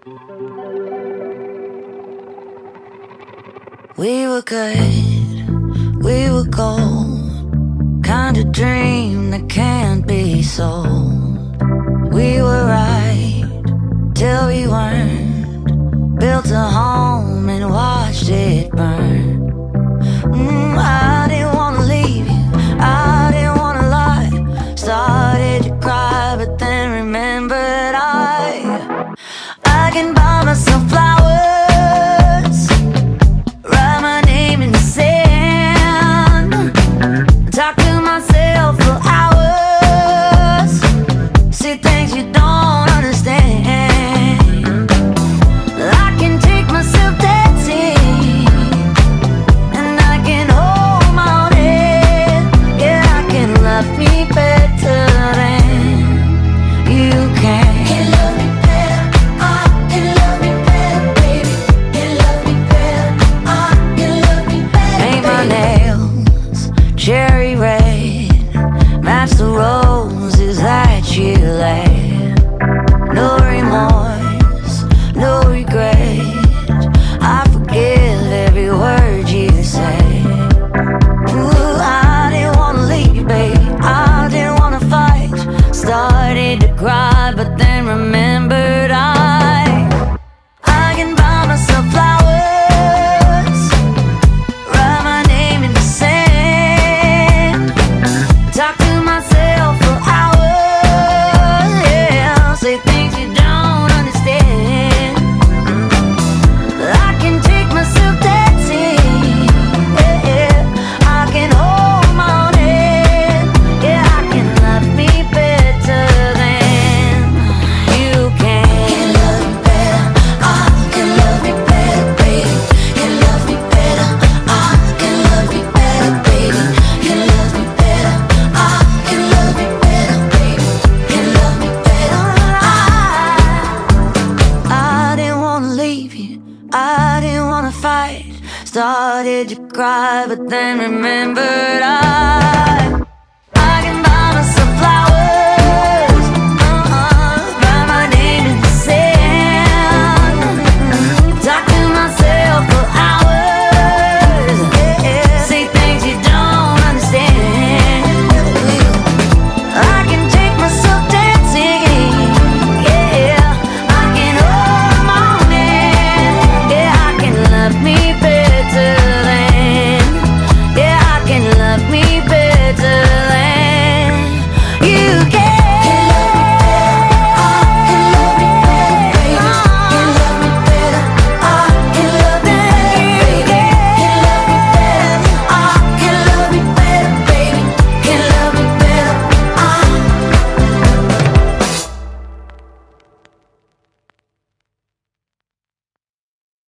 We were good, we were gold, kind of dream that can't be sold. We were right till we weren't, built a home and watched it burn. I didn't wanna leave you, I didn't wanna lie. Started to cry but then remembered I can buy myself flowers, write my name in the sand, talk to myself for hours, see things you don't understand. I can take myself dancing, and I can hold my own head. Yeah, I can love me better than you can. Can love me better, I can love me better, baby. Can love me better, I can love me better. Paint my nails cherry red, match the roses that you laid. No remorse, no regret, I forgive every word you say. Ooh, I didn't wanna leave, baby, I didn't wanna fight. Started to cry but then remembered I can buy myself flowers, write my name in the sand, talk to myself for hours, yeah, say things you don't understand. I can take myself dancing, yeah, I can hold my own head. Yeah, I can love me better than you can. Can love me better, I can love me better, baby. Can love me better, I can love me better, baby. Can love me better, I can love me better, baby. Can love me better, I didn't wanna leave you, I didn't wanna fight. Started to cry but then remembered